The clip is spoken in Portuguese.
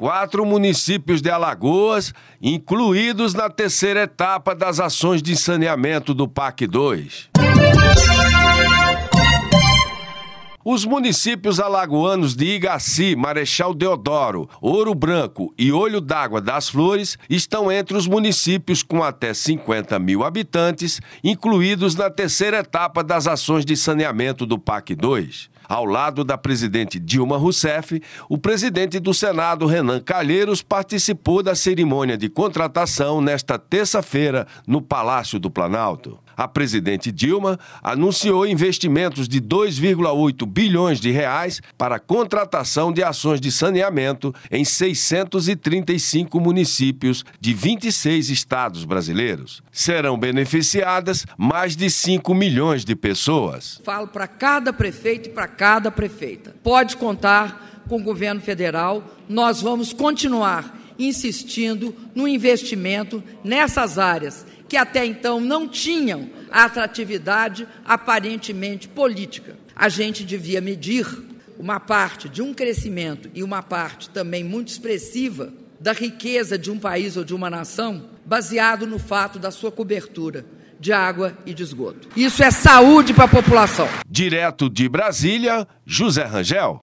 4 municípios de Alagoas, incluídos na terceira etapa das ações de saneamento do PAC 2. Os municípios alagoanos de Igaci, Marechal Deodoro, Ouro Branco e Olho d'Água das Flores estão entre os municípios com até 50 mil habitantes, incluídos na terceira etapa das ações de saneamento do PAC 2. Ao lado da presidente Dilma Rousseff, o presidente do Senado, Renan Calheiros, participou da cerimônia de contratação nesta terça-feira no Palácio do Planalto. A presidente Dilma anunciou investimentos de 2,8 bilhões de reais para a contratação de ações de saneamento em 635 municípios de 26 estados brasileiros. Serão beneficiadas mais de 5 milhões de pessoas. Falo para cada prefeito e para cada prefeita. Pode contar com o governo federal. Nós vamos continuar insistindo no investimento nessas áreas que até então não tinham a atratividade aparentemente política. A gente devia medir uma parte de um crescimento e uma parte também muito expressiva da riqueza de um país ou de uma nação, baseado no fato da sua cobertura de água e de esgoto. Isso é saúde para a população. Direto de Brasília, José Rangel.